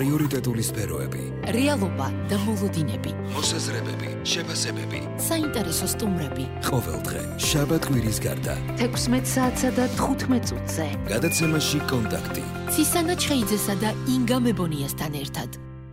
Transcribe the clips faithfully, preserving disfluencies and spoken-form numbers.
პრიორიტეტული სფეროები, რეალობა და მოლოდინები, მოსაზრებები, შეფასებები, საინტერესო სტუმრები. ყოველდღე, შაბათ-კვირის გარდა, თექვსმეტ საათსა და თხუთმეტ წუთზე. გადაცემაში კონტაქტი. ცისანა ჩხეიძესა და ინგა მებონიასთან ერთად.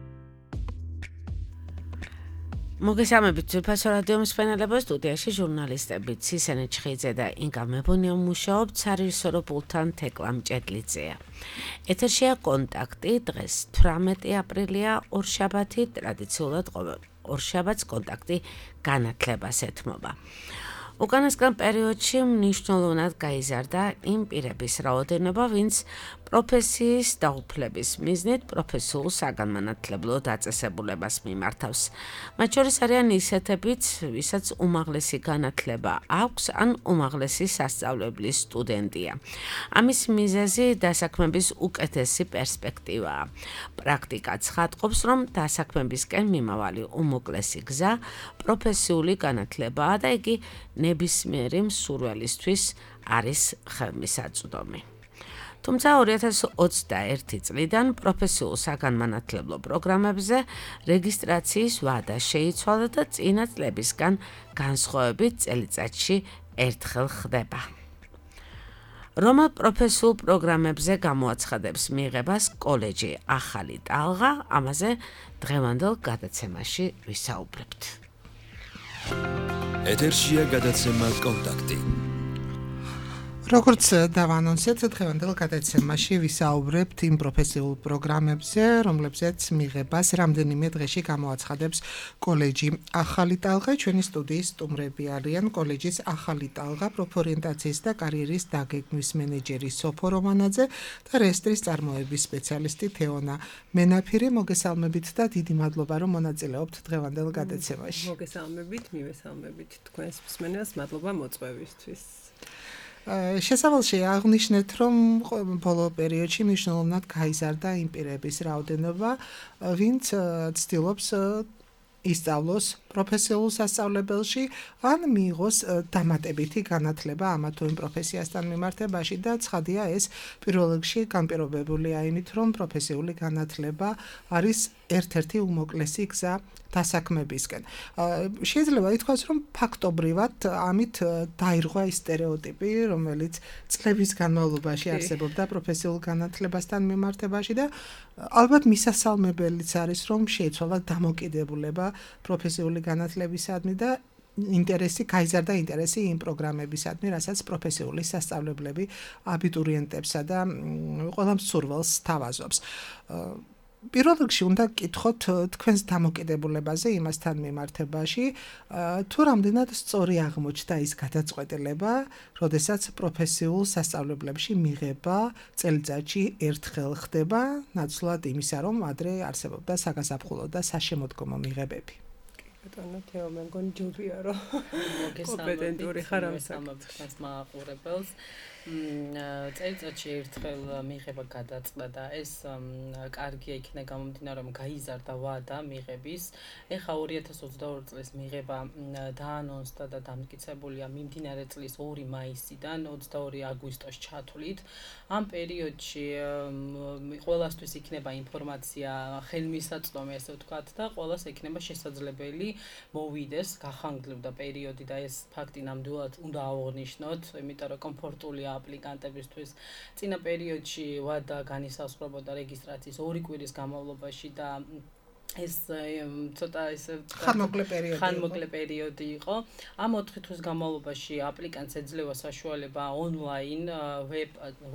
მოგესალმებით ძვირფასო რადიო მსმენელებო, სტუდიაში ჟურნალისტები ცისანა ჩხეიძე და ინგა მებონია მუშაობთ, სარეჟისორო პულტთან თეკლა მჭედლიძეა. ეთერშია კონტაქტი, დღეს თვრამეტი აპრილია, ორშაბათი, ტრადიციულად ორშაბათს კონტაქტი განათლებას ეთმობა. უკანასკნელ პერიოდში მნიშვნელოვნად გაიზარდა იმ პირების რაოდენობა, ვინც პროფესიის დაუფლების მიზნით პროფესიულ საგანმანათლებლო დაწესებულებას მიმართავს. მათ შორის არიან ისეთებიც, ვისაც უმაღლესი განათლება აქვს, ან უმაღლესი სასწავლებლის სტუდენტია. ამის მიზეზი დასაქმების უკეთესი პერსპექტივაა. პრაქტიკა ცხადყოფს, რომ დასაქმებისკენ მიმავალი უმოკლესი გზა პროფესიული განათლებაა და იგი ნებისმიერი მსურველისთვის არის ხელმისაწვდომი. თუმცა ორი ათას ოცდაერთი წლიდან პროფესიულ საგანმანათლებლო პროგრამებზე რეგისტრაციის ვადა შეიცვალა და წინა წლებისგან განსხვავებით წელიწადში ერთხელ ხდება. რომელ პროფესიულ პროგრამებზე გამოაცხადებს მიღებას კოლეჯი ახალი ტალღა, ამაზე დღევანდელ გადაცემაში ვისაუბრებთ. ეთერშია გადაცემა კონტაქტი. როგორც დავანონსეთ, დღევანდელ გადაცემაში ვისაუბრებთ იმ პროფესიულ პროგრამებზე, რომლებზეც მიღებას რამდენიმე დღეში გამოაცხადებს კოლეჯი ახალი ტალღა. ჩვენი სტუდიის სტუმრები არიან კოლეჯის ახალი ტალღა პროფორიენტაციის და კარიერის დაგეგმვის მენეჯერი სოფო რომანაძე და რესტრის წარმოების სპეციალისტი თეონა მენაფირი. მოგესალმებით და დიდი მადლობა, რომ მონაწილეობთ დღევანდელ გადაცემაში. მოგესალმებით, მივესალმებით თქვენს მსმენელს, მადლობა მოწვევისთვის. შესავალში აღნიშნეთ, რომ ბოლო პერიოდში მნიშვნელოვნად გაიზარდა იმ პირების რაოდენობა, ვინც ცდილობს ისწავლოს პროფესიულ სასწავლებელში, ან მიიღოს დამატებითი განათლება ამა თუ იმ პროფესიასთან მიმართებაში და ცხადია ეს პირველ რიგში განპირობებულია იმით, რომ პროფესიული განათლება არის ერთ-ერთი უმოკლესი გზა დასაქმებისკენ. შეიძლება ითქვას, რომ ფაქტობრივად ამით დაირღვა ის სტერეოტიპი, რომელიც წლების განმავლობაში არსებობდა პროფესიულ განათლებასთან მიმართებაში და ალბათ მისასალმებელიც არის, რომ შეიცვალა დამოკიდებულება პროფესიული განათლებისადმი და ინტერესი, გაიზარდა ინტერესი იმ პროგრამებისადმი, რასაც პროფესიული სასწავლებლები აბიტურიენტებსა და ყველა მსურველს სთავაზობს. პირველ რიგში უნდა გკითხოთ თქვენს დამოკიდებულებაზე იმასთან მიმართებაში, თუ რამდენად სწორი აღმოჩნდა ის გადაწყვეტილება, როდესაც პროფესიულ სასწავლებლებში მიღება წელიწადში ერთხელ ხდება, ნაცვლად იმისა, რომ ადრე არსებობდა საგაზაფხულო და საშემოდგომო მიღებები. ბატონო თეო, მე მგონი ჯობია რომ კომპეტენტური ხარ ამ საკითხს მაყურებელს. წელიწადში ერთხელ მიღება გადაწყდა და ეს კარგია იქნა გამომდინარე, რომ გაიზარდა ვადა მიღების. ეხა ორი ათას ოცდაორი წლის მიღება დაანონსდა და დამტკიცებულია მიმდინარე წლის ორი მაისიდან ოცდაორი აგვისტოს ჩათვლით. ამ პერიოდში ყველასთვის იქნება ინფორმაცია ხელმისაწვდომი, ასე ვთქვათ, და ყველას ექნება შესაძლებელი მოვიდეს გახანგრძლივდა პერიოდი და ეს ფაქტი ნამდვილად უნდა აღვნიშნოთ, იმიტომ რომ კომფორტულია აპლიკანტებისთვის. წინა პერიოდში ვადა განისაზღვრებოდა რეგისტრაციის ორი კვირის განმავლობაში და ეს ცოტა ისე ხანმოკლე პერიოდი ხანმოკლე პერიოდი იყო. ამ ოთხი თვის განმავლობაში აპლიკანტს ეძლევა საშუალება ონლაინ web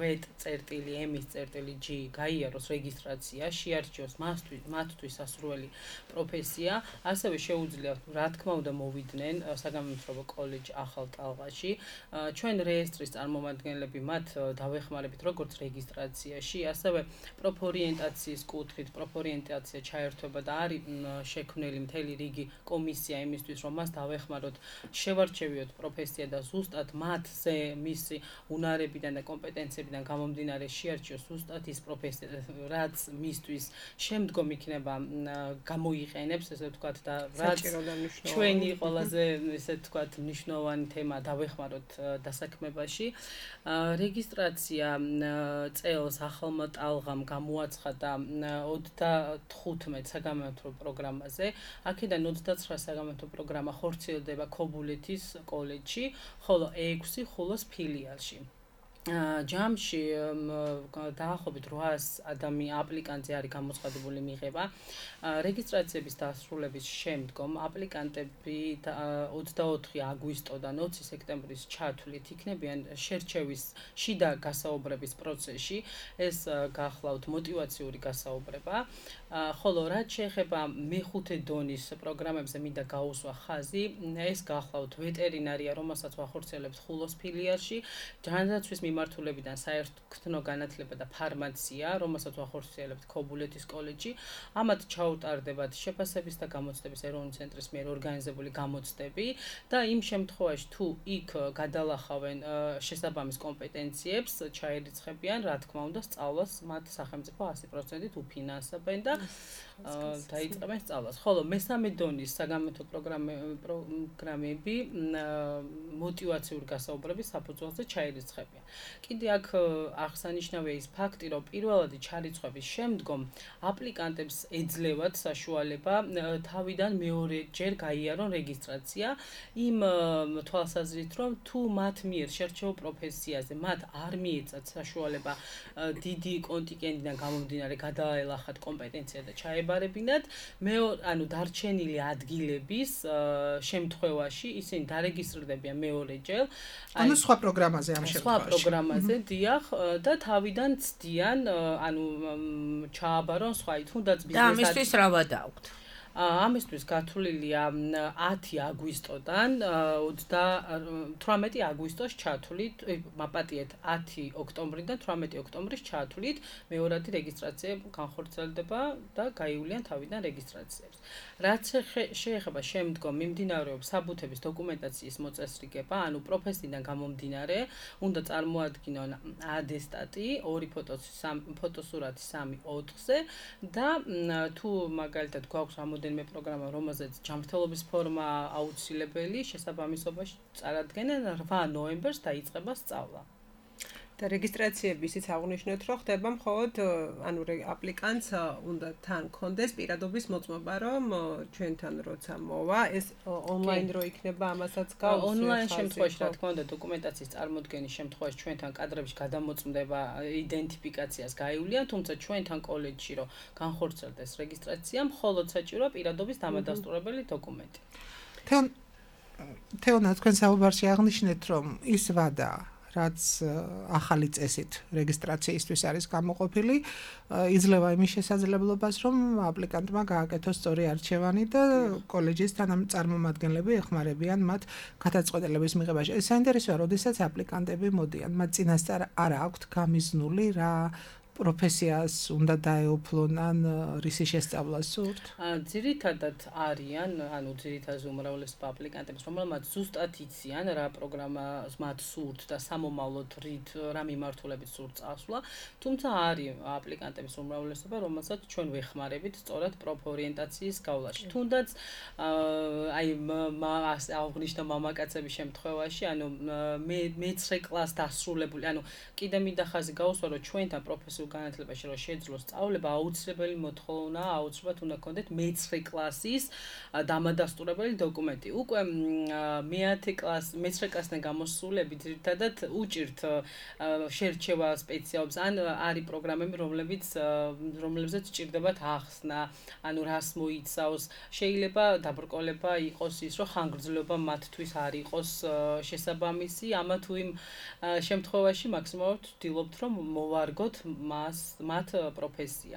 web.ემის.g გაიაროს რეგისტრაცია, შეარჩიოს მათთვის სასურველი პროფესია, ასევე შეუძლია, რა თქმა უნდა, მოვიდნენ საგანმანათლებლო კოლეჯ ახალ ტალღაში. ჩვენ რეესტრის წარმომადგენლები მათ დავეხმარებით როგორც რეგისტრაციაში, ასევე პროფორიენტაციის კუთხით, პროფორიენტაცია ჩაერთვება და არის შექმნილი მთელი რიგი კომისია იმისთვის, რომ მას დავეხმაროთ, შევარჩევიოთ პროფესია და ზუსტად მათზე მისი უნარებიდან და კომპეტენციებიდან გამომდინარე შეარჩიოს ზუსტად ის პროფესია, რაც მისთვის შემდგომ იქნება გამოიყენებს, ესე ვთქვათ და რაც ჩვენი ყველაზე ესე ვთქვათ მნიშვნელოვანი თემა დავეხმაროთ დასაქმებაში. რეგისტრაცია წელს ახალმა ტალღამ გამოაცხადა ოცდათხუთმეტ საგამომთრო პროგრამაზე. აქედან ოცდაცხრა საგამომთრო პროგრამა ხორციელდება ქობულეთის კოლეჯში, ხოლო ექვსი ხულოს ფილიალში. ჯამში დაახლოებით რვაას ადამიანი აპლიკანტზე არის გამოცხადებული მიღება. რეგისტრაციების დასრულების შემდგომ აპლიკანტები ოცდაოთხი აგვისტოდან ოცი სექტემბრის ჩათვლით იქნებიან შერჩევის შიდა გასაუბრების პროცესში. ეს გახლავთ მოტივაციური გასაუბრება. ხოლო რაც შეეხება მეხუთე დონის პროგრამებზე მინდა გაუსვა ხაზი, ეს გახლავთ ვეტერინარია, რომელსაც ვახორციელებთ ხულოს ფილიალში, ჯანდაცვის მიმართულებიდან საერთო განათლება და ფარმაცია, რომელსაც ვახორციელებთ ქობულეთის კოლეჯში. ამათ ჩაუტარდებათ შეფასების და გამოცდების ეროვნული ცენტრის მიერ ორგანიზებული გამოცდები და იმ შემთხვევაში თუ იქ გადალახავენ შესაბამის კომპეტენციებს, ჩაერიცხებიან, რა თქმა უნდა, სწავლას მათ სახელმწიფო ასი პროცენტით უფინანსებენ და დაიწყებენ სწავლას. ხოლო მესამე დონის საგამომთრო პროგრამები მოტივაციური გასაუბრების საფუძველზე ჩაერიცხებიან. კიდე აქ აღსანიშნავია ის ფაქტი, რომ პირველადი ჩარიცხვის შემდგომ აპლიკანტებს ეძლევათ საშუალება თავიდან მეორეჯერ გაიარონ რეგისტრაცია იმ თვალსაზრისით, რომ თუ მათ მიერ შერჩეულ პროფესიაზე მათ არ მიეცათ საშუალება დიდი კონტინგენტიდან გამომდინარე გადააელახათ კომპეტენცია და ჩაებარებინათ, მე ანუ დარჩენილი ადგილების შემთხვევაში ისინი დარეგისტრდებიან მეორეჯერ. ანუ სხვა პროგრამაზე ამ შემთხვევაში. სხვა პროგრამაზე დიახ და თავიდან ცდიან, ანუ ჩააბარონ სხვა თუნდაც ბიზნესად. და ამისთვის რა ვადაუგთ? ამისთვის გათვლილია ათი აგვისტოდან ოცდათვრამეტი აგვისტოს ჩათვლით, მაპატიეთ ათი ოქტომბრიდან თვრამეტი ოქტომბრის ჩათვლით მეორადი რეგისტრაცია განხორციელდება და გაივლიან თავიდან რეგისტრაციებს. რაც შეეხება შემდგომ მიმდინარეობს საბუთების დოკუმენტაციის მოწესრიგება, ანუ პროფესიიდან გამომდინარე, უნდა წარმოადგინონ ატესტატი, ორი ფოტოსურათი სამი ოთხზე და თუ მაგალითად გვაქვს რამოდენიმე პროგრამა, რომელზეც ჯანმრთელობის ფორმა აუცილებელი, შესაბამისობაში წარადგენენ რვა ნოემბერს დაიწყება სწავლა. და რეგისტრაციები ისიც აღნიშნეთ, რომ ხდება მხოლოდ ანუ აპლიკანტს უნდა თან კონდეს პირადობის მოწმობა, რომ ჩვენთან როცა მოვა, ეს ონლაინ რო იქნება, ამასაც გავს. ონლაინ შემთხვევაში, რა თქმა უნდა, დოკუმენტაციის წარმოდგენის შემთხვევაში ჩვენთან კადრებში გადამოწმდება იდენტიფიკაციას გაივლიან, თუმცა ჩვენთან კოლეჯში რო განხორციელდეს რეგისტრაცია, მხოლოდ საჭიროა პირადობის დამადასტურებელი დოკუმენტი. თეონ თეონა თქვენ საუბარში აღნიშნეთ, რომ ის ვადა რაც ახალი წესით რეგისტრაციისთვის არის გამოყოფილი, იძლევა იმის შესაძლებლობას, რომ აპლიკანტმა გააკეთოს სწორი არჩევანი და კოლეჯის წარმომადგენლები ეხმარებიან მათ გადაწყვეტილების მიღებაში. ეს საინტერესოა, როდესაც აპლიკანტები მოდიან, მათ წინასწარ არ აქვთ გამიზნული რა პროფესიას უნდა დაეუფლონ ან რისი შესწავლა სურთ? ძირითადად არიან, ანუ ძირითადად უმრავლესობა აპლიკანტებს, რომელმაც ზუსტად იციან რა პროგრამას მათ სურთ და სამომავლოდ რით რა მიმართულებით სურთ წასვლა, თუმცა არის აპლიკანტების უმრავლესობა, რომელსაც ჩვენ ვეხმარებით სწორად პროფორიენტაციის გავლაში. თუნდაც აი აღნიშნა მამაკაცების შემთხვევაში, ანუ მეცხრე კლასს დასრულებული, ანუ კიდე მინდა ხაზი გაუსვა, რომ ჩვენთან პროფესიულ განათლებაში რომ შეძლოს სწავლება, აუცილებელი მოთხოვნაა, აუცილებლად უნდა გქონდეთ მეცხრე კლასის დამადასტურებელი დოკუმენტი. უკვე მეათე კლასი, მეცხრე კლასიდან გამოსულები ძირითადად უჭირთ შერჩევა სპეციალობს, ან არის პროგრამები, რომლებიც რომლებზეც სჭირდებათ ახსნა, ანუ რას მოიცავს. შეიძლება დაბრკოლება იყოს ის, რომ ხანგრძლივობა მათთვის არ იყოს შესაბამისი, ამა თუ იმ შემთხვევაში მაქსიმალურად ვცდილობთ, რომ მოვარგოთ მას მათ პროფესია.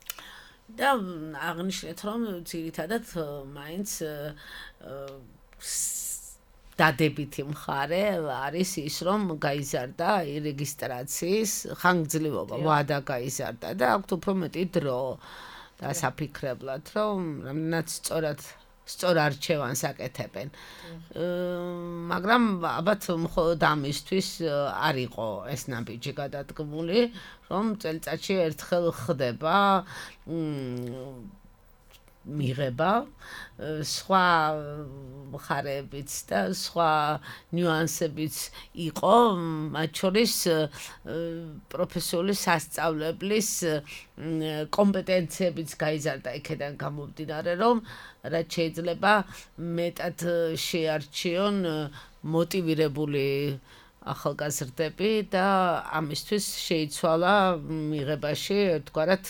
და აღნიშნეთ, რომ ძირითადად მაინც დადებითი მხარე არის ის, რომ გაიზარდა რეგისტრაციის ხანგრძლივობა, ვადა გაიზარდა და აქვთ უფრო მეტი დრო. და საფიქრებლად, რომ რამდენად სწორად სწორ არჩევანს აკეთებენ. მაგრამ ალბათ მხოლოდ ამისთვის არ იყო ეს ნაბიჯი გადადგმული, რომ წელიწადში ერთხელ ხდება მიღება სხვა მხარეებიც და სხვა ნიუანსებიც იყო, მათ შორის პროფესიული სასწავლებლის კომპეტენციებიც გაიზარდა იქიდან გამომდინარე, რომ რაც შეიძლება მეტად შეარჩიონ მოტივირებული ახალგაზრდები და ამისთვის შეიცვალა მიღებაში თქვათ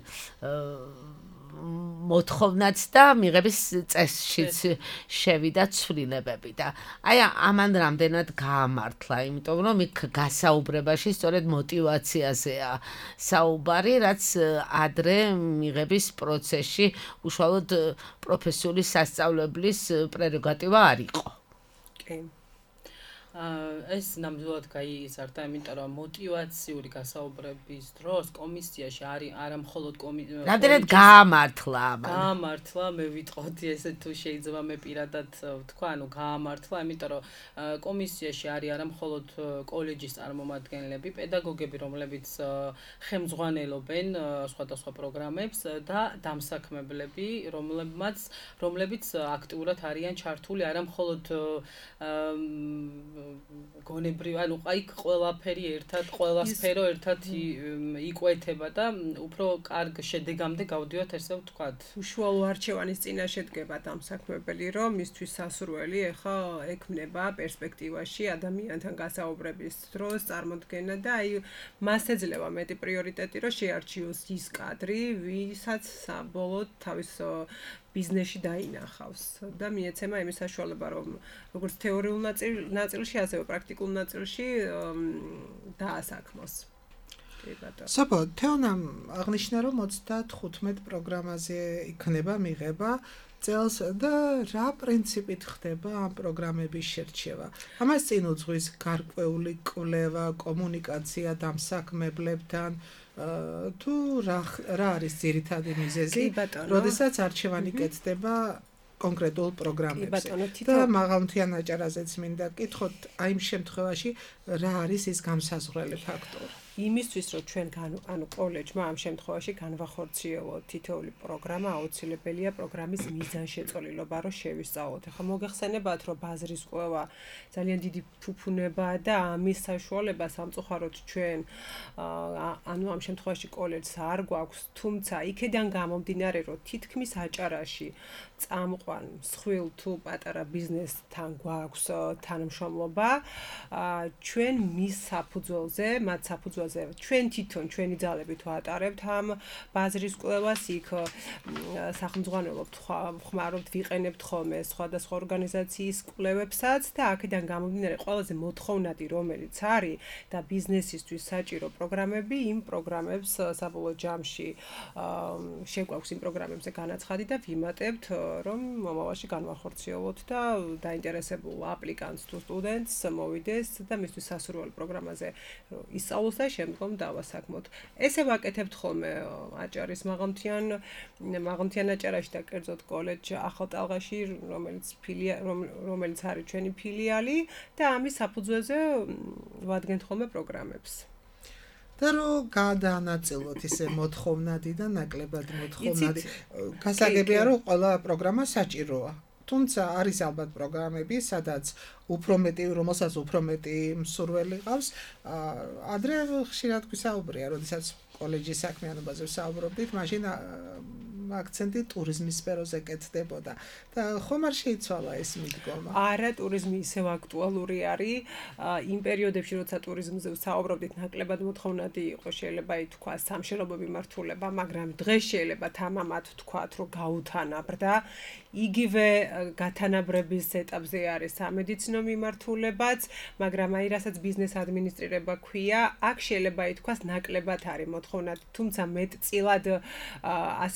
მოთხოვნაც და მიღების წესშიც შევიდა ცვლილებები და აი ამან რამდენად გაამართლა, იმიტომ რომ იქ გასაუბრებაში სწორედ мотиваციაზეა საუბარი, რაც ადრე მიღების პროცესში უშუალოდ პროფესიული სასწავლებლის პრეროგატივა არ იყო. კი. ეს ნამდვილად გაიზარდა, იმიტომ რომ мотиваციური გასაუბრების დროს კომისიაში არის არა მხოლოდ კომისია. რამდენად გაამართლა ამან. გაამართლა, მე ვიტყოდი ესე თუ შეიძლება მე პირადად ვთქვა, ანუ გაამართლა, იმიტომ რომ კომისიაში არის არა მხოლოდ კოლეჯის წარმომადგენლები, პედაგოგები, რომლებიც ხელმძღვანელობენ სხვადასხვა პროგრამებს და დამსაქმებლები, რომლებმაც რომლებიც აქტიურად არიან ჩართული არა მხოლოდ გონებრივ, ანუ აი ყველაფერი ერთად, ყველა სფერო ერთად იკვეთება და უფრო კარგ შედეგამდე გავდივართ, ესე ვთქვათ. უშუალო არჩევანის წინაშე დგება დამსაქმებელი, რომ მისთვის სასურველი ეხა ექმნება პერსპექტივაში ადამიანთან გასაუბრების დროს წარმოდგენა და აი მას ეძლევა მეტი პრიორიტეტი, რომ შეარჩიოს ის კადრი, ვისაც საბოლოოდ თავის ბიზნესში დაინახავს და მიეცემა იმის საშუალება, რომ როგორც თეორიულ ნაწილში, ასევე პრაქტიკულ ნაწილში დაასაქმოს. კი ბატონო. საბო, თეონამ აღნიშნა, რომ ოცდახუთმეტ პროგრამაზე იქნება მიღება წელს და რა პრინციპით ხდება ამ პროგრამების შერჩევა? ამას წინ უძღვის გარკვეული კვლევა, კომუნიკაცია დამსაქმებლებთან თუ რა რა არის ძირითადი მიზეზი, როდესაც არჩევანი კეთდება კონკრეტულ პროგრამებზე. და მაღალმთიან აჭარაზეც მინდა კითხოთ, აი იმ შემთხვევაში რა არის ის გამსაზღვრელი ფაქტორი? იმისთვის, რომ ჩვენ ანუ კოლეჯმა ამ შემთხვევაში განვახორციელოთ თითოეული პროგრამა, აუცილებელია პროგრამის მიზანშეწონილობა, რომ შევისწავლოთ. ახლა მოგეხსენებათ, რომ ბაზრის კვლევა ძალიან დიდი ფუფუნებაა და ამის საშუალება სამწუხაროდ ჩვენ ანუ ამ შემთხვევაში კოლეჯს არ გვაქვს, თუმცა იქედან გამომდინარე, რომ თითქმის აჭარაში წამყვან მსხვილ თუ პატარა ბიზნესთან გვაქვს თანამშრომლობა, ჩვენ მის საფუძველზე, მათ საფუძველზე ჩვენ თვითონ ჩვენი ძალებით ვატარებთ ამ ბაზრის კვლევას, იქ სახელმძღვანელობთ, ხმარობთ, ვიყენებთ ხოლმე სხვადასხვა ორგანიზაციის კვლევებსაც და აქედან გამომდინარე ყველაზე მოთხოვნადი რომელიც არის და ბიზნესისთვის საჭირო პროგრამები, იმ პროგრამებს საბოლოო ჯამში შეგვაქვს იმ პროგრამებზე განაცხადი და ვიმატებთ, რომ მომავალში განვახორციელოთ და დაინტერესებულ აპლიკანტს თუ სტუდენტს მოვიდეს და მისთვის სასურველი პროგრამაზე ისწავლოს და შემდგომ დავასაქმოთ. ესე ვაკეთებთ ხოლმე აჭარის მაღალმთიან მაღალმთიან აჭარაში და კერძოდ კოლეჯ ახალტალღაში, რომელიც რომელიც არის ჩვენი ფილიალი და ამის საფუძველზე ვადგენთ ხოლმე პროგრამებს. და რომ გადაანაწილოთ ისე მოთხოვნადი და ნაკლებად მოთხოვნადი. გასაგებია, რომ ყველა პროგრამა საჭიროა. თუმცა არის ალბათ პროგრამები, სადაც უფრო მეტი, რომელსაც უფრო მეტი მსურველი ყავს. ადრე ხშირად გვისაუბრია, როდესაც კოლეჯის საქმიანობაზე ვსაუბრობდით, მაშინ აქცენტი ტურიზმის სფეროზე კეთდებოდა და ხომ არ შეიცვალა ეს მიდგომა? არა, ტურიზმი ისევ აქტუალური არის. იმ პერიოდებში, როცა ტურიზმზე ვსაუბრობდით, ნაკლებად მოთხოვნადი იყო, შეიძლება ითქვა სამშენებლო მიმართულება, მაგრამ დღეს შეიძლება თამამად ვთქვათ, რომ გაუთანაბრდა. იგივე გათანაბრების ეტაპზე არის სამედიცინო მიმართულებაც, მაგრამ აი რასაც ბიზნეს ადმინისტრირება ქვია, აქ შეიძლება ითქვას ნაკლებად არის მოთხოვნადი, თუმცა მეტწილად ასე თუ ისე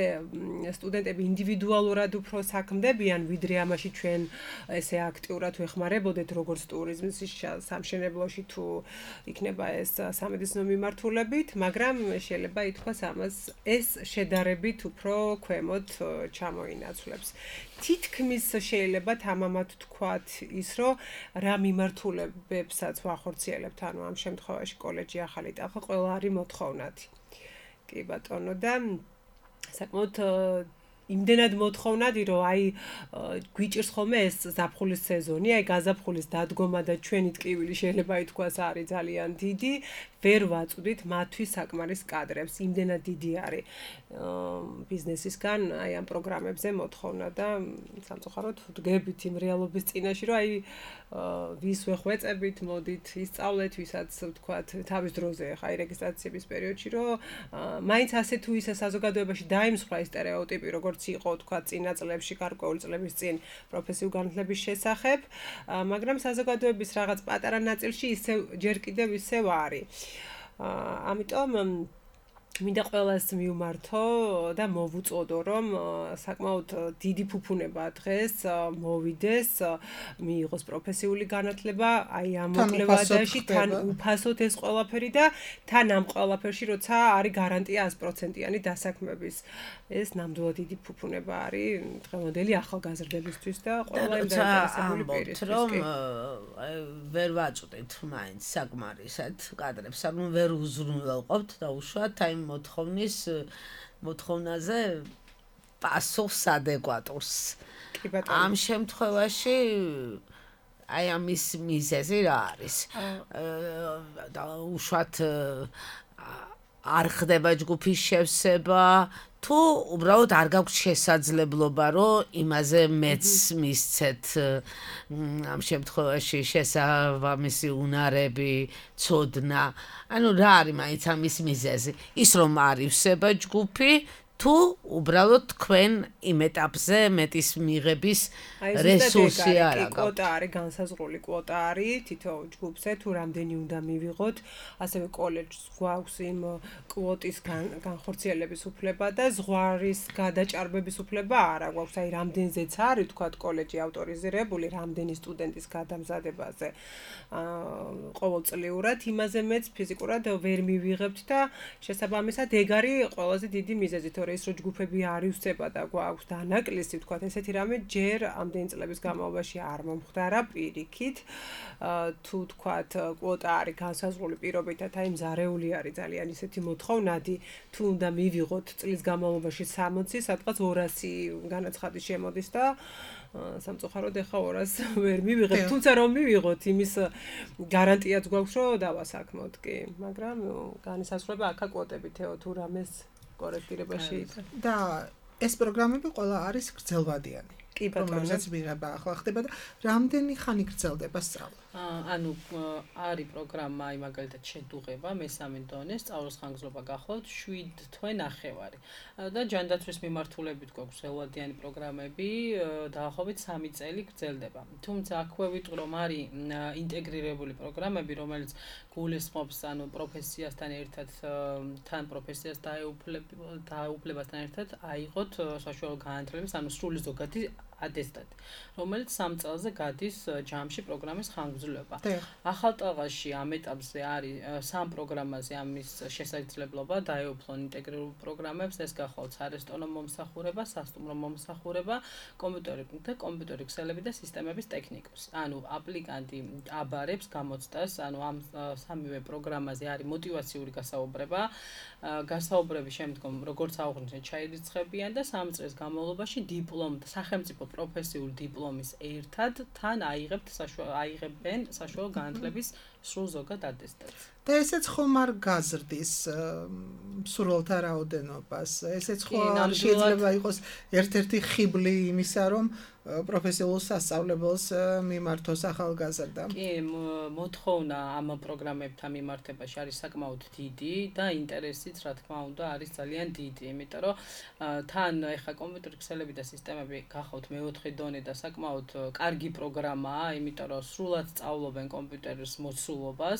ასე სტუდენტები ინდივიდუალურად უფრო საქმდებიან, ვიდრე ამაში ჩვენ ესე აქტიურად ვეხმარებოდეთ როგორც ტურიზმის სამშენებლოში თუ იქნება ეს სამედიცინო მიმართულებით, მაგრამ შეიძლება ითქვას ამას ეს შედარებით უფრო ქვემოთ ჩამოინაცვლებს. თითქმის შეიძლება თამამად თქვათ ის, რომ რა მიმართულებებსაც ვახორციელებთ, ანუ ამ შემთხვევაში კოლეჯი ახალი ტალღა ყველა არის მოთხოვნადი. კი ბატონო და საკმაოდ იმდენად მოთხოვნადი, რომ აი გვიჭირს ხოლმე ეს ზაფხულის სეზონი, აი გაზაფხულის დადგომა და ჩვენი ტკივილი შეიძლება ითქვას არის ძალიან დიდი, ვერ ვაწვდით მათთვის საკმარის კადრებს, იმდენად დიდი არის ბიზნესისგან აი ამ პროგრამებზე მოთხოვნა და სამწუხაროდ ვდგებით იმ რეალობის წინაშე, რომ აი ვის ვეხვეწებით, მოდით ისწავლეთ, ვისაც ვთქვათ თავის დროზე ხა აი რეგისტრაციების პერიოდში, რომ მაინც ასე თუ ისე საზოგადოებაში დაიმსხვრა ის სტერეოტიპი, როგორც იყო ვთქვათ წინა წლებში, გარკვეული წლების წინ პროფესიულ განათლების შესახებ, მაგრამ საზოგადოების რაღაც პატარა ნაწილში ისევ ჯერ კიდევ ისევ არის. ამიტომ მინდა ყველას მივმართო და მოვუწოდო, რომ საკმაოდ დიდი ფუფუნება დღეს მოვიდეს, მიიღოს პროფესიული განათლება, აი ამ მოკლევადაში თან უფასოდ ეს ყველაფერი და თან ამ ყველაფერში როცა არის გარანტია ას პროცენტიანი დასაქმების. ეს ნამდვილად დიდი ფუფუნება არის დღევანდელი ახალგაზრდებისთვის და ყველა იმ დაინტერესებული პირისთვის. რომ ვერ ვაწვდით მაინც საკმარისად კადრებს, ანუ ვერ უზრუნველყოფთ და უშუალოდ აი მოთხოვნის მოთხოვნაზე პასუხს ადეკვატურს. ამ შემთხვევაში აი ამის მიზეზი რა არის? და უშუალოდ არ ხდება ჯგუფის შევსება თუ უბრალოდ არ გაქვს შესაძლებლობა, რომ იმაზე მეც მისცეთ ამ შემთხვევაში შესაბამისი უნარები, ცოდნა. ანუ რა არის მაინც ამის მიზეზი? ის რომ არივსება ჯგუფი თუ უბრალოდ თქვენ იმ ეტაპზე მეტის მიღების რესურსი არ აქვს. კვოტა არის, განსაზღვრული კვოტა არის თითოეულ ჯგუფზე, თუ რამდენი უნდა მივიღოთ, ასევე კოლეჯს გვაქვს იმ კვოტის განხორციელების უფლება და ზღვარის გადაჭარბების უფლება არა გვაქვს. აი რამდენზეც არის თქვათ კოლეჯი ავტორიზირებული, რამდენი სტუდენტის გადამზადებაზე ყოველწლიურად, იმაზე მეც ფიზიკურად ვერ მივიღებთ და შესაბამისად ეგ არის ყველაზე დიდი მიზეზი, თორე ის რომ ჯგუფები არივსება და გვაქვს დანაკლისი, თქვათ ესეთი რამე ჯერ ამდენი წლების განმავლობაში არ მომხდარა პირიქით. თუ თქვათ კვოტა არის განსაზღვრული პირობითად, აი მზარეული არის ძალიან ისეთი მოთხოვნადი, თუ უნდა მივიღოთ წლის განმავლობაში სამოცი, სადღაც ორასი განაცხადი შემოდის და სამწუხაროდ ეხა ორასს ვერ მივიღებთ, თუმცა რომ მივიღოთ, იმის გარანტიაც გვაქვს, რომ დავასაქმოთ კი, მაგრამ განისაზღვრება აქა კვოტები თეო თუ რამეს კორექტირებაში და ეს პროგრამები ყველა არის გრძელვადიანი. კი ბატონო, რომელსაც მიღება ახლა ხდება და რამდენი ხანი გრძელდება სწავლა? ანუ არის პროგრამა, აი მაგალითად შედუღება მესამე დონე, სწავლის ხანგრძლივობა გახლავთ შვიდ თვე ნახევარი. და ჯანდაცვის მიმართულებით გვაქვს ველოდიანი პროგრამები, დაახლოებით სამი წელი გრძელდება. თუმცა აქვე ვიტყვი, რომ არის ინტეგრირებული პროგრამები, რომელიც გულისხმობს ანუ პროფესიასთან ერთად, თან პროფესიას დაეუფლებასთან ერთად აიღოთ საშუალო განათლების, ანუ სრული ზოგადი ატესტატი, რომელიც სამ წელზე გადის ჯამში პროგრამის ხანგრძლივობა. ახალ ტალღაში ამ ეტაპზე არის სამ პროგრამაზე ამის შესაძლებლობა დაეუფლონ ინტეგრირებულ პროგრამებს, ეს გახლავთ სარესტორნო მომსახურება, სასტუმრო მომსახურება, კომპიუტერი და კომპიუტერი ქსელები და სისტემების ტექნიკოსი. ანუ აპლიკანტი აბარებს გამოცდას, ანუ ამ სამივე პროგრამაზე არის მოტივაციური გასაუბრება, გასაუბრების შემდგომ როგორც აღვნიშნეთ, ჩაირიცხებიან და სამ წლის განმავლობაში დიპლომი, სახელმწიფო პროფესიულ დიპლომის ერთად თან აიღებთ აიღებენ საშუალო განათლების სრულ ზოგად ატესტატს. და ესეც ხომ არ გაზრდის მსურველთა რაოდენობას. ესეც ხო არ შეიძლება იყოს ერთ-ერთი ხიბლი იმისა, რომ პროფესიულ სასწავლებელს მიმართოს ახალგაზრდა. კი, მოთხოვნა ამ პროგრამებთან მიმართებაში არის საკმაოდ დიდი და ინტერესიც რა თქმა უნდა არის ძალიან დიდი, იმიტომ რომ თან ეხა კომპიუტერი ქსელები და სისტემები გახავთ მეოთხე დონე და საკმაოდ კარგი პროგრამაა, იმიტომ რომ სრულად სწავლობენ კომპიუტერის მოსულ მოცულობას,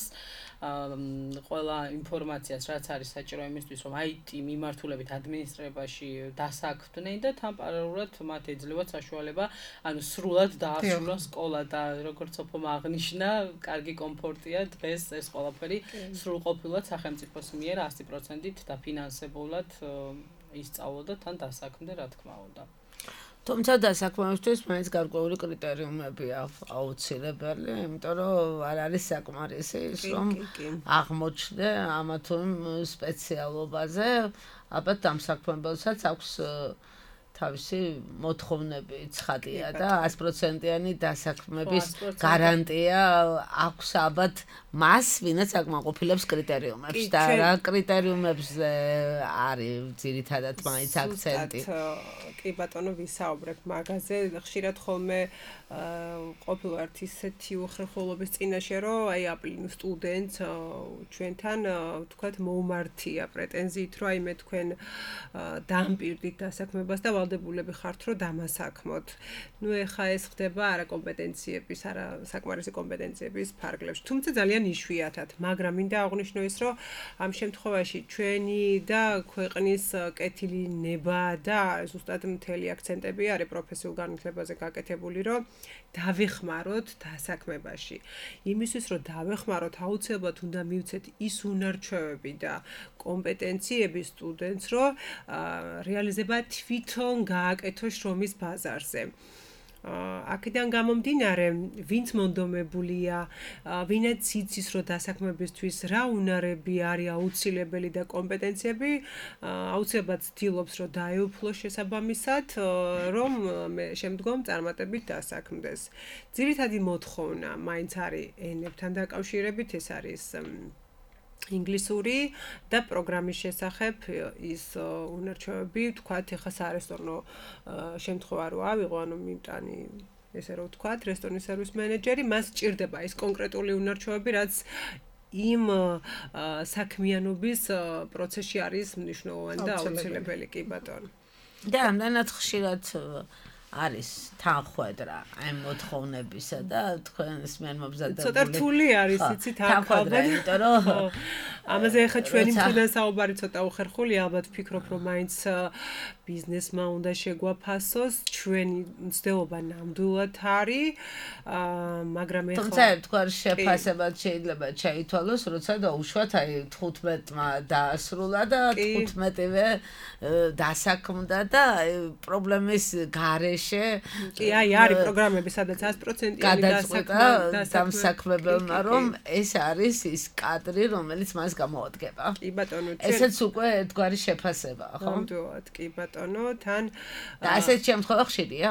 ყველა ინფორმაციას, რაც არის საჭირო იმისთვის, რომ აი ტი მიმართულებით ადმინისტრირებაში დასაქმდნენ და თან პარალელურად მათ ეძლევათ საშუალება, ანუ სრულად დაასრულონ სკოლა და როგორც ოფომ აღნიშნა, კარგი კომფორტია დღეს ეს ყველაფერი სრულყოფილად სახელმწიფოს მიერ sto პროცენტით დაფინანსებულად ისწავლოდა თან დასაქმდა, რა თქმა უნდა. თუმცა დასაქმებისთვის მაინც გარკვეული კრიტერიუმებია აუცილებელი, იმიტომ რომ არ არის საკმარისი ის, რომ აღმოჩნდე ამა თუ იმ სპეციალობაზე, ალბათ დამსაქმებელსაც აქვს თავისი მოთხოვნები ცხადია და sto პროცენტიანი დასაქმების გარანტია აქვს ალბათ მას, ვინაც აკმაყოფილებს კრიტერიუმებს და რა კრიტერიუმებზე არის ძირითადად მაინც აქცენტი. კი ბატონო, ვისაუბრებ მაგაზე, ხშირად ხოლმე ყოფილვართ ისეთი უხერხულობის წინაშე, რომ აი აპლინ სტუდენტს ჩვენთან თქვათ მოუმართია პრეტენზიით, რომ აი მე თქვენ დამპირდით დასაქმებას და ვალდებულები ხართ, რომ დამასაქმოთ. ნუ ეხა ეს ხდება არა კომპეტენციების, არა საკმარისი კომპეტენციების ფარგლებში. თუმცა ძალიან იშვიათად, მაგრამ მინდა აღვნიშნო ის, რომ ამ შემთხვევაში ჩვენი და ქვეყნის კეთილი ნება და ზუსტად მთელი აქცენტები არის პროფესიულ განათლებაზე გაკეთებული, რომ დავეხმაროთ დასაქმებაში. იმისთვის, რომ დავეხმაროთ, აუცილებლად უნდა მივცეთ ის უნარჩვევები და კომპეტენციები სტუდენტს, რომ რეალიზება თვითონ გააკეთოს შრომის ბაზარზე. აქედან გამომდინარე, ვინც მონდომებულია, ვინაც იცის, რომ დასაქმებისთვის რა უნარები არის აუცილებელი და კომპეტენციები, აუცილებლად ცდილობს, რომ დაეუფლოს შესაბამისად, რომ შემდგომ წარმატებით დასაქმდეს. ძირითადი მოთხოვნა მაინც არის ენებთან დაკავშირებით, ეს არის ინგლისური და პროგრამის შესახებ ის უნარჩვევები, თქვათ, ეხა სარესტორნო შემთხვევა რო ავიღო, ანუ მიმტანი ესე რომ ვთქვათ, რესტორნის სერვის მენეჯერი, მას სჭირდება ის კონკრეტული უნარჩვევები, რაც იმ საქმიანობის პროცესში არის მნიშვნელოვანი და აუცილებელი, კი ბატონო. და ამდენად ხშირად არის თანხwebdriver აი მოთხოვნებისა და თქვენს მიერ მომზადებული. ცოტა რთული არის, იცით, თანხwebdriver, იმიტომ რომ ამაზე ახლა ჩვენი მხრიდან საუბარი ცოტა უხერხულია, ალბათ ვფიქრობ, რომ მაინც ბიზნესმა უნდა შეგვაფასოს, ჩვენი მცდელობა ნამდვილად არის, მაგრამ ეხლა თუმცა თქვენ შეფასებად შეიძლება შეითვალოს, როცა დაუშვათ აი თხუთმეტმა დაასრულა და თხუთმეტივე დასაქმდა და პრობლემის გარეშე კი, აი არის პროგრამები, სადაც sto პროცენტიანი დასაქმებელმა, რომ ეს არის ის კადრი, რომელიც მას გამოადგება. კი ბატონო, ესეც უკვე ერთგვარი შეფასება, ხო? ნამდვილად, კი ბატონო, თან და ასეთ შემთხვევა ხშირია?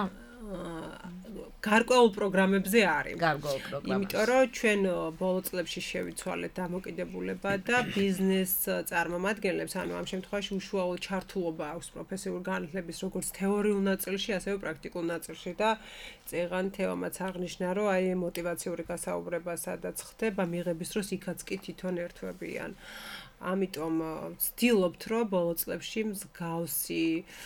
გარკვეულ პროგრამებზე არის. გარკვეულ პროგრამებზე. იმიტომ რომ ჩვენ ბოლო წლებში შევიცვალეთ დამოკიდებულება და ბიზნეს წარმომადგენლებს, ანუ ამ შემთხვევაში უშუალო ჩართულობა აქვს პროფესიულ განათლების როგორც თეორიულ ნაწილში, ასევე პრაქტიკულ ნაწილში და წეღან თეომაც აღნიშნა, რომ აი мотиваციური გასაუბრება სადაც ხდება, მიღების დროს იქაც კი თვითონ ერთვებიან. ამიტომ ვცდილობთ, რომ ბოლო წლებში მსგავსი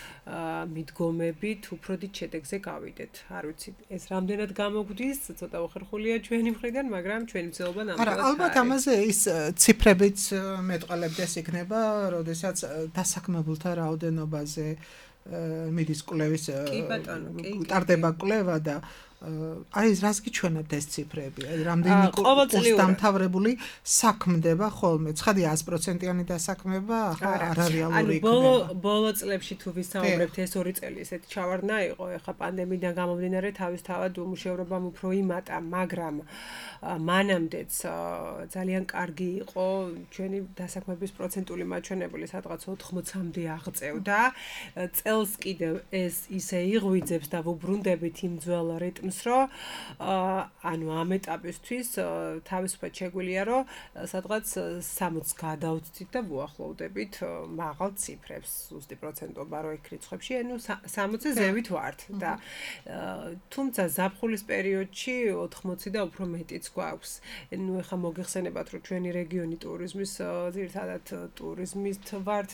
მიდგომებით უფრო დიდ შედეგზე გავიდეთ. არ ვიცი, ეს რამდენად გამოგვდის, ცოტა უხერხულია ჩვენი მხრიდან, მაგრამ ჩვენი მცდელობა ნამდვილად არის. არა, ალბათ ამაზე ის ციფრებიც მეტყველებდეს იქნება, როდესაც დასაქმებულთა რაოდენობაზე მიდის კვლევის ტარდება კვლევა და აი ეს რას გიჩვენებთ ეს ციფრები? აი რამდენი კურსი დამთავრებული საქმდება ხოლმე? ცხადია sto პროცენტიანი დასაქმება არარეალური იქნება. ანუ ბოლო ბოლო წლებში თუ ვისაუბრებთ, ეს ორი წელი ესეთი ჩავარდნა იყო, ეხა პანდემიიდან გამომდინარე თავისთავად უმუშევრობამ უფრო იმატა, მაგრამ მანამდეც ძალიან კარგი იყო ჩვენი დასაქმების პროცენტული მაჩვენებელი, სადღაც ოთხმოცამდე აღწევდა. წელს კიდევ ეს ისე იღვიძებს და ვუბრუნდებით იმ ძველ რიტმს, რომ ანუ ამ ეტაპისთვის თავისუფლად შეგვიძლია, რომ სადღაც სამოცს გადავწდით და ვუახლოვდებით მაღალ ციფრებს, ზუსტი პროცენტობა რო იქ რიცხვებში, ანუ სამოცზე ზევით ვართ და თუმცა ზაფხულის პერიოდში ოთხმოცი და უფრო მეტიც გვაქვს. ნუ ეხა მოგეხსენებათ, რომ ჩვენი რეგიონი ტურიზმის ძირითადად ტურიზმით ვართ.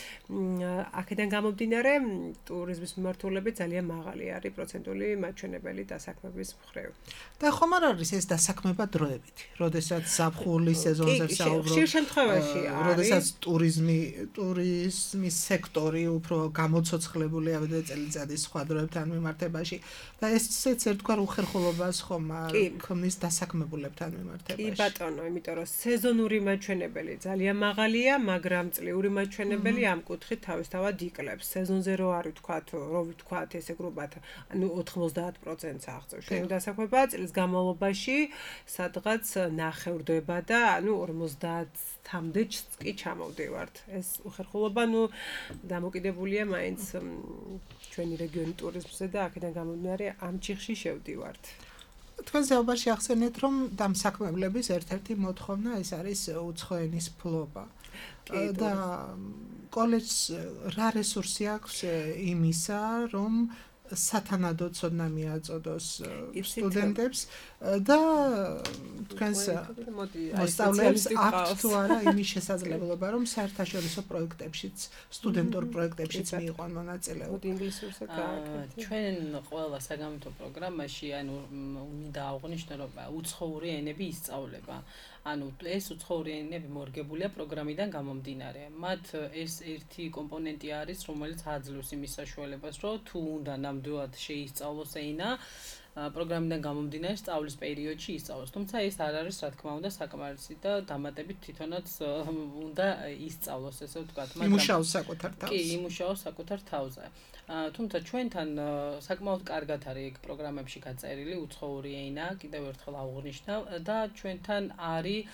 აქედან გამომდინარე, ტურიზმის მიმართულებით ძალიან მაღალი არის პროცენტული მაჩვენებელი. შესაძლებელი დასაქმების მხრივ. და ხომ არ არის ეს დასაქმება დროებით, როდესაც ზაფხულის სეზონზე საუბრობთ. ხშირ შემთხვევაში არის, როდესაც ტურიზმი, ტურიზმის სექტორი უფრო გამოცოცხლებულია ვიდრე წელიწადის სხვა დროებთან მიმართებაში და ესეც ერთგვარ უხერხულობას ხომ ქმნის დასაქმებულებთან მიმართებაში. კი ბატონო, იმიტომ რომ სეზონური მაჩვენებელი ძალიან მაღალია, მაგრამ წლიური მაჩვენებელი ამ კუთხით თავისთავად იკლებს. სეზონზე რო არ ვთქვათ, რო ვთქვათ ესე გრუბად, ანუ ოთხმოცდაათ პროცენტს აღწევს ჩვენი დასაქმება წლის განმავლობაში, სადღაც ნახევრდება და ანუ ორმოცდაათამდე კი ჩამოვდივართ. ეს უხერხულობა ნუ დამოკიდებულია მაინც ჩვენი რეგიონის ტურიზმზე და აქედან გამომდინარე ამ ჩიხში შევდივართ. თქვენ ზეობაში ახსენეთ, რომ დამსაქმებლების ერთ-ერთი მოთხოვნა ეს არის უცხო ენის ფლობა. და კოლეჯს რა რესურსი აქვს იმისა, რომ სათანადო ცოდნა მიაწოდოს სტუდენტებს და თქვენს მოსწავლეებს აქვთ თუ არა იმის შესაძლებლობა, რომ საერთაშორისო პროექტებშიც, სტუდენტურ პროექტებშიც მიიყვან მონაწილეობა. ინგლისურსა გააკეთეთ. ჩვენ ყველა საგამოთო პროგრამაში, ანუ მინდა აღვნიშნო, რომ უცხოური ენები ისწავლება. ანუ ეს უცხოური ენები მორგებულია პროგრამიდან გამომდინარე. მათ ეს ერთი კომპონენტი არის, რომელიც აძლევს იმის საშუალებას, რომ თუ უნდა ნამდვილად შეისწავლოს ენა, პროგრამიდან გამომდინარე სწავლის პერიოდში ისწავლოს. თუმცა ეს არ არის, რა თქმა უნდა, საკმარისი და დამატებით თვითონაც უნდა ისწავლოს, ესე ვთქვათ, მაგრამ იმუშაოს საკუთარ თავს. კი, იმუშაოს საკუთარ თავზე. თუმცა ჩვენთან საკმაოდ კარგად არის ეგ პროგრამებში გაწერილი უცხოური ენა, კიდევ ერთხელ აღვნიშნავ და ჩვენთან არის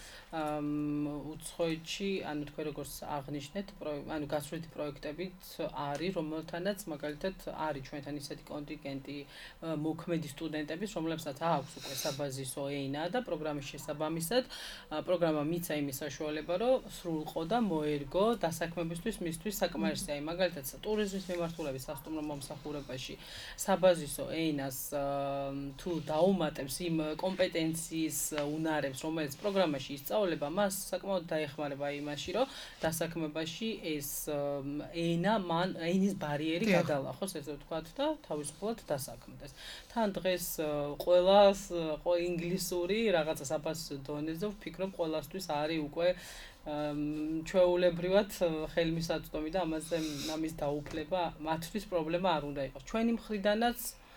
უცხოეთში, ანუ თქვენ როგორც აღნიშნეთ, ანუ გასვლითი პროექტებით არის, რომელთანაც მაგალითად არის ჩვენთან ისეთი კონტინგენტი მოქმედი სტუდენტების, რომლებსაც აქვს უკვე საბაზისო ენა და პროგრამის შესაბამისად პროგრამა მიცა იმის საშუალება, რომ სრულყო და მოერგო დასაქმებისთვის მისთვის საკმარისია. მაგალითად, ტურიზმის მიმართულების სასტუმრო მომსახურებაში საბაზისო ენას თუ დაუმატებს იმ კომპეტენციის უნარებს, რომელიც პროგრამაში ისწავლება, მას საკმაოდ დაეხმარება იმაში, რომ დასაქმებაში ეს ენა მან ენის ბარიერი გადალახოს, ესე ვთქვათ და თავისუფლად დასაქმდეს. თან დღეს ყველას ინგლისური რაღაცა საბაზისო დონეზე ვფიქრობ ყველასთვის არის უკვე ჩვეულებრივად ხელმისაწვდომი და ამაზე ამის დაუფლება მათთვის პრობლემა არ უნდა იყოს. ჩვენი მხრიდანაც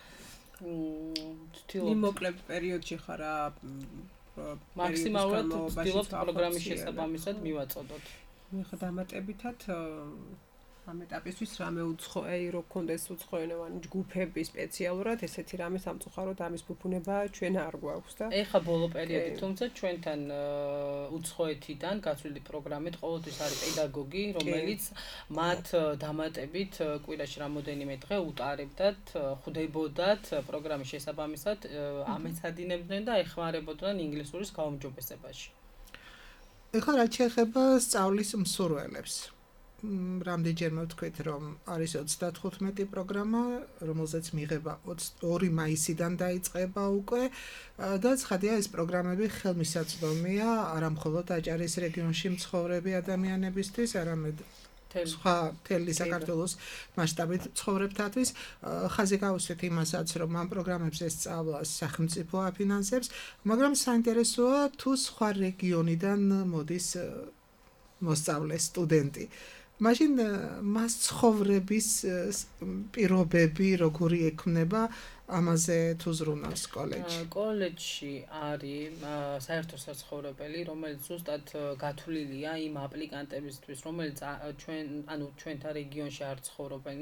ვთქვით მოკლებ პერიოდში ხარა მაქსიმალურად ვთქვით პროგრამის შესაბამისად მივაწოდოთ. მიხა დამატებითად ამ ეტაპისთვის რამე უცხოე რო კონდეს უცხოენოვანი ჯგუფები სპეციალურად ესეთი რამე სამწუხაროდ ამის ფუფუნება ჩვენ არ გვაქვს და ეხა ბოლო პერიოდი თუმცა ჩვენთან უცხოეთიდან გასვლილი პროგრამით ყოველთვის არის პედაგოგი რომელიც მათ დამატებით კვირაში რამოდენიმე დღე უტარებდათ ხვდებოდათ პროგრამის შესაბამისად ამეცადინებდნენ და ეხმარებოდნენ ინგლისურის გაუმჯობესებაში. ეხლა რა შეეხება სწავლის მსურველებს რამდენჯერმე ვთქვით, რომ არის ოცდათხუთმეტი პროგრამა, რომელზეც მიღება ორი მაისიდან დაიწყება უკვე და ცხადია ეს პროგრამები ხელმისაწვდომია არა მხოლოდ აჭარის რეგიონში მცხოვრები ადამიანებისთვის, არამედ სხვა მთელი საქართველოს მასშტაბით მცხოვრებთათვის. ხაზი გავუსვით იმასაც, რომ ამ პროგრამებზე სწავლას სახელმწიფო აფინანსებს, მაგრამ საინტერესოა თუ სხვა რეგიონიდან მოდის მოსწავლე სტუდენტი. მაშინ მას ცხოვრების პირობები როგორი ექმნება ამაზე თუ ზრუნავს კოლეჯი. კოლეჯში არის საერთო საცხოვრებელი, რომელიც ზუსტად გათვლილია იმ აპლიკანტებისთვის, რომელიც ჩვენ ანუ ჩვენთან რეგიონში არ ცხოვრობენ.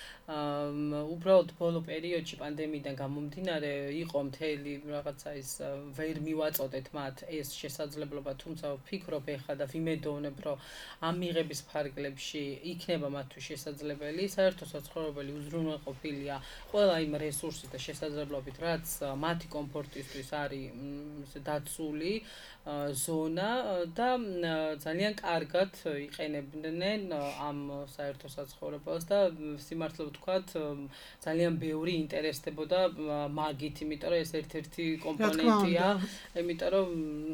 უბრალოდ ბოლო პერიოდში პანდემიიდან გამომდინარე იყო მთელი რაღაცა ის ვერ მივაწოდეთ მათ ეს შესაძლებლობა, თუმცა ვფიქრობ ეხლა და ვიმედოვნებ, რომ ამ მიღების ფარგლებში იქნება მათთვის შესაძლებელი. საერთო საცხოვრებელი უზრუნველყოფილია ყველა იმ რესურსით და შესაძლებლობით, რაც მათი კომფორტისთვის არის დაცული ზონა და ძალიან კარგად იყენებდნენ ამ საერთო საცხოვრებელს და სიმართლე ვთქვათ, ძალიან ბევრი ინტერესდებოდა მაგით, იმიტომ რომ ეს ერთ-ერთი კომპონენტია, იმიტომ რომ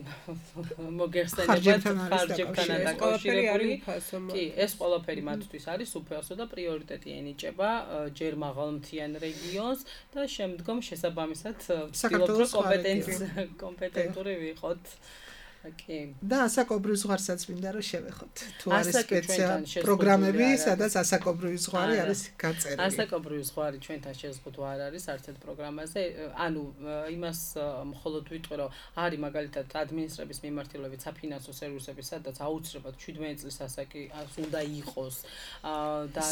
მოგეხსენებათ ხარჯებთან დაკავშირებული. კი, ეს ყველაფერი მათთვის არის უფასო და პრიორიტეტი ენიჭება ჯერ მაღალმთიან რეგიონს და შემდგომ შესაბამისად საქართველოს სხვა კომპეტენცია კომპეტენტური ვიყოთ. კი. და ასაკობრივ ზღვარსაც მინდა რომ შევეხოთ. თუ არის სპეციალ პროგრამები, სადაც ასაკობრივი ზღვარი არის გაწერილი. ასაკობრივი ზღვარი ჩვენთან შეზღუდვა არ არის არც ერთ პროგრამაზე. ანუ იმას მხოლოდ ვიტყვი რომ არის მაგალითად ადმინისტრების მიმართულებით საფინანსო სერვისები, სადაც აუცილებლად შვიდმეტი წლის ასაკი უნდა იყოს. და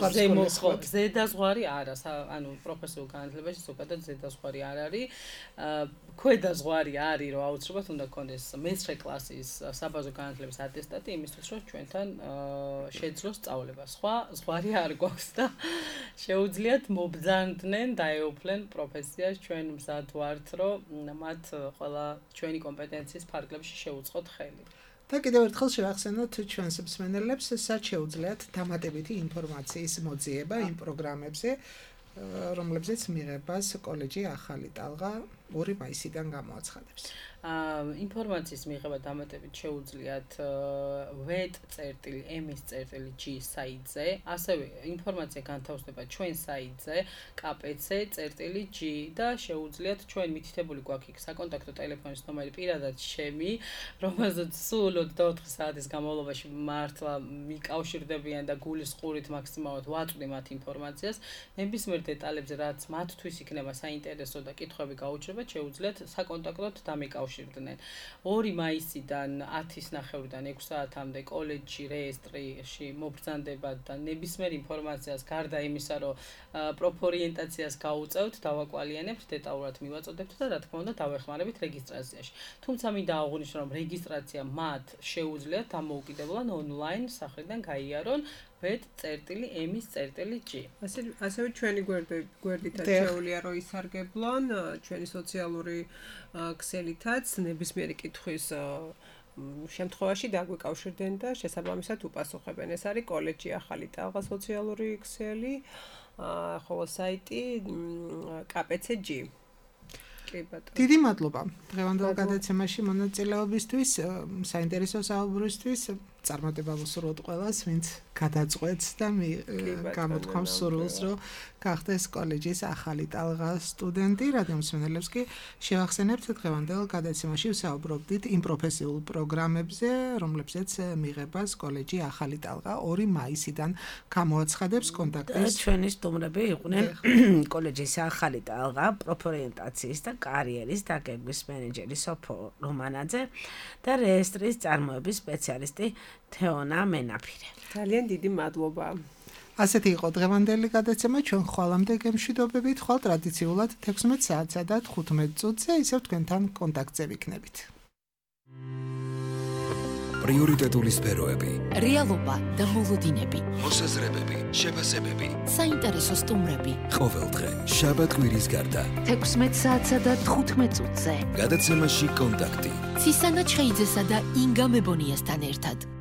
ზედაზღვარი არა, ანუ პროფესიულ განათლებაში ზოგადად ზედაზღვარი არ არის. ქვედა ზღვარი არის, რომ აუცილებლად უნდა გქონდეს მეცხრე კლასის საბაზო განათლების ატესტატი იმისთვის, რომ ჩვენთან შეძლოს სწავლება. სხვა ზღვარი არ გვაქვს და შეუძლიათ მობრძანდნენ, დაეუფლენ პროფესიას. ჩვენ მზად ვართ, რომ მათ ყველა ჩვენი კომპეტენციის ფარგლებში შევუწყოთ ხელი. და კიდევ ერთხელ შევახსენოთ ჩვენს მსმენელებს, სად შეუძლიათ დამატებითი ინფორმაციის მოძიება იმ პროგრამებზე, რომლებზეც მიღებას კოლეჯი ახალი ტალღა ორი მაისიდან გამოაცხადებს. ინფორმაციის მიღება დამატებით შეუძლიათ ვეტ წერტილი ემის წერტილი ჯი საიტზე, ასევე ინფორმაცია განთავსდება ჩვენ საიტზე კაპეცე წერტილი ჯი და შეუძლიათ ჩვენ მითითებული გვაქვს იქ საკონტაქტო ტელეფონის ნომერი პირადად ჩემი, რომელზეც სულ ოცდაოთხი საათის განმავლობაში მართლა მიკავშირდებიან და გულის ყურით მაქსიმალურად ვაწვდი მათ ინფორმაციას. ნებისმიერ დეტალებზე რაც მათთვის იქნება საინტერესო და კითხვები გაუჩნდებათ, შეუძლიათ საკონტაქტოდ დამიკავშირდნენ. ორი მაისიდან ათის ნახევრიდან ექვსი საათამდე კოლეჯში რეესტრში მობრძანდება და ნებისმიერ ინფორმაციას გარდა იმისა, რომ პროფორიენტაციას გაუწევთ, დავაკვალიანებთ, დეტალურად მივაწოდებთ და რა თქმა უნდა დავეხმარებით რეგისტრაციაში. თუმცა მინდა აღვნიშნო, რომ რეგისტრაცია მათ შეუძლიათ დამოუკიდებლად ონლაინ სახრიდან გაიარონ ვეტ წერტილი ემის წერტილი ჯი. ასე ასევე ჩვენი გვერდითაც შეუძლია რომ ისარგებლონ ჩვენი სოციალური ქსელითაც ნებისმიერი კითხვის შემთხვევაში დაგვიკავშირდნენ და შესაბამისად უპასუხებენ. ეს არის კოლეჯი ახალი ტალღა სოციალური ქსელი, ხოლო საიტი კაპეცე ჯი. დიდი მადლობა დღევანდელ გადაცემაში მონაწილეობისთვის, საინტერესო საუბრისთვის. წარმატება ვუსურვოთ ყველას, ვინც გადაწყვეტს და გამოთქვამს სურვილს, რომ გახდეს კოლეჯის ახალი ტალღა სტუდენტი. რადიო მსმენელებს კი შევახსენებთ დღევანდელ გადაცემაში ვსაუბრობდით იმ პროფესიულ პროგრამებზე, რომლებზეც მიღებას კოლეჯი ახალი ტალღა ორი მაისიდან გამოაცხადებს. კონტაქტის ჩვენი სტუმრები იყვნენ კოლეჯის ახალი ტალღა პროფორიენტაციის და კარიერის დაგეგმვის მენეჯერი სოფო რომანაძე და რეესტრის წარმოების სპეციალისტი თეონა მენაფირე. ძალიან დიდი მადლობა. ასეთი იყო დღევანდელი გადაცემა. ჩვენ ხვალამდე გემშვიდობებით, ხვალ ტრადიციულად თექვსმეტ საათსა და თხუთმეტ წუთზე ისევ თქვენთან კონტაქტზე ვიქნებით. პრიორიტეტული სფეროები, რეალობა და მოლოდინები, მოსაზრებები, შეფასებები, საინტერესო სტუმრები. ყოველდღე შაბათ-კვირის გარდა თექვსმეტ საათსა და თხუთმეტ წუთზე. გადაცემაში კონტაქტი. ცისანა ჩხეიძესა და ინგა მებონიასთან ერთად.